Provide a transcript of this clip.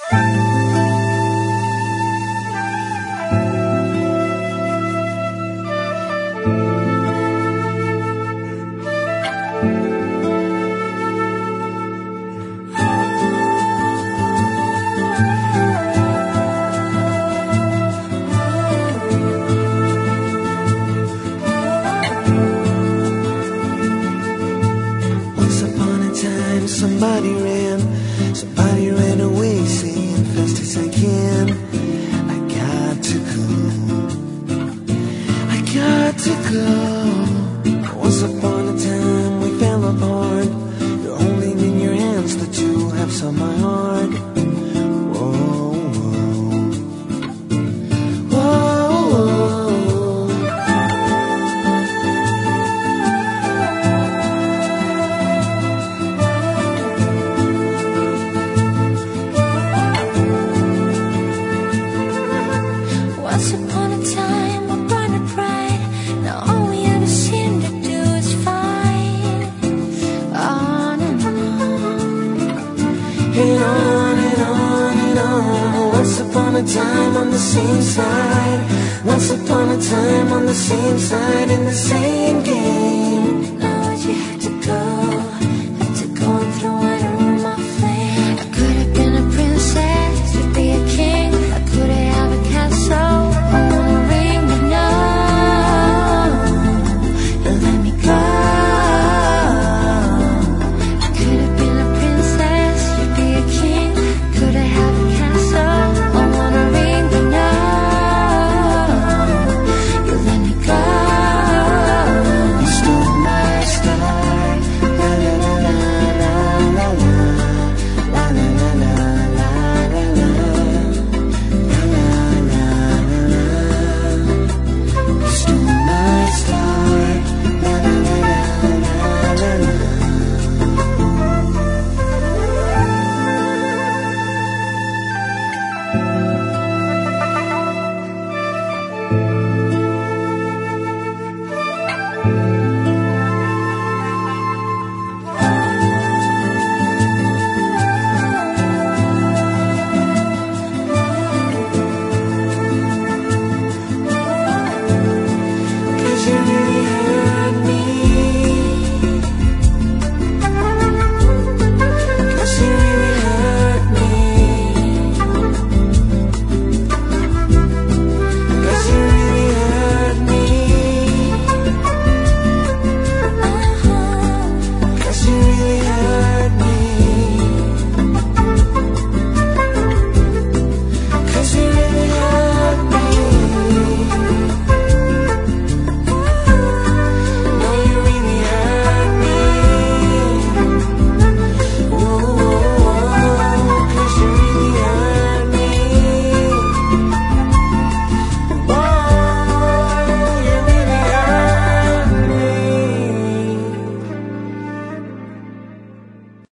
Somebody ran away saying fast as I can, I got to go. Once upon a time we fell apart, you're holding in your hands the two halves of my heart. Whoa, whoa, whoa. Once upon a time we burned with pride. Now all we ever seem to do is fight. On and on. And on and on and on. Once upon a time on the same side. Once upon a time on the same side in the same game.